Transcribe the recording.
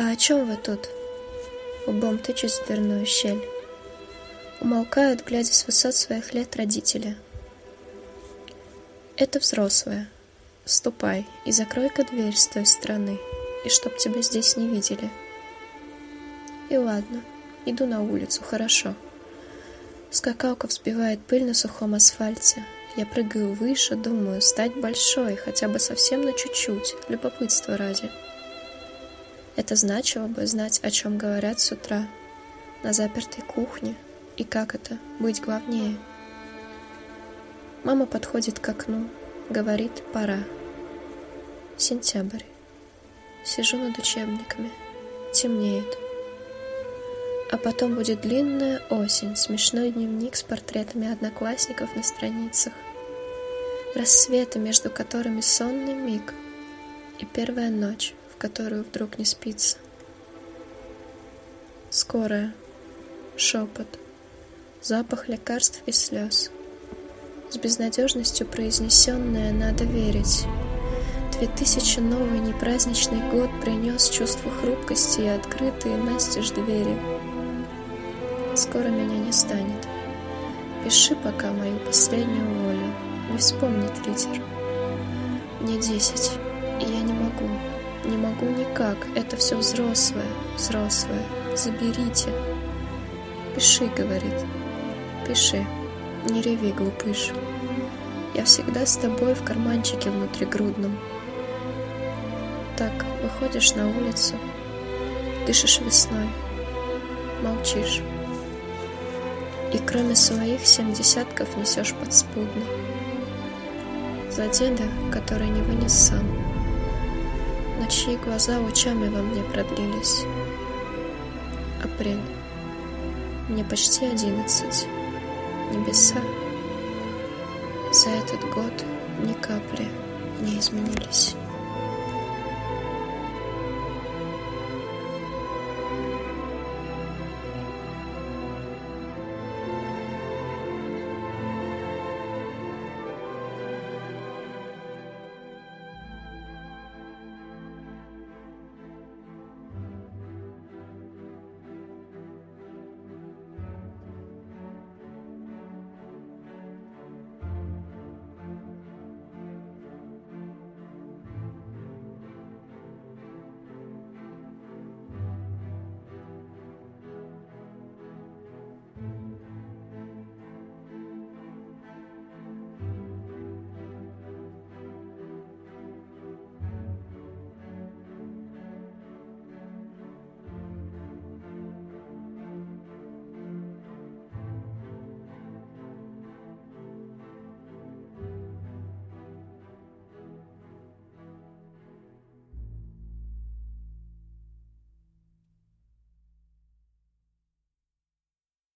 «А о чем вы тут?» Лбом тычусь в дверную щель. Умолкают, глядя с высот своих лет, родители. «Это взрослая. Ступай и закрой-ка дверь с той стороны, и чтоб тебя здесь не видели». И ладно, иду на улицу, хорошо. Скакалка взбивает пыль на сухом асфальте. Я прыгаю выше, думаю, стать большой, хотя бы совсем на чуть-чуть, любопытство ради. Это значило бы знать, о чем говорят с утра, на запертой кухне, и как это, быть главнее. Мама подходит к окну, говорит, пора. Сентябрь. Сижу над учебниками. Темнеет. А потом будет длинная осень, смешной дневник с портретами одноклассников на страницах, рассветы, между которыми сонный миг, и первая ночь, в которую вдруг не спится. Скорая, шепот, запах лекарств и слез. С безнадежностью произнесенное «надо верить». 2000 новый непраздничный год принес чувство хрупкости и открытые настежь двери. Скоро меня не станет. Пиши пока мою последнюю волю. Не вспомнит литер. Мне 10, и я не могу никак. Это все взрослое. Заберите. Пиши, говорит. Пиши. Не реви, глупыш. Я всегда с тобой в карманчике внутригрудном. Так, выходишь на улицу, дышишь весной, молчишь. И кроме своих 7 десятков несешь подспудно. За деда, который не вынес сам, но чьи глаза лучами во мне продлились. Апрель. Мне почти 11. Небеса за этот год ни капли не изменились.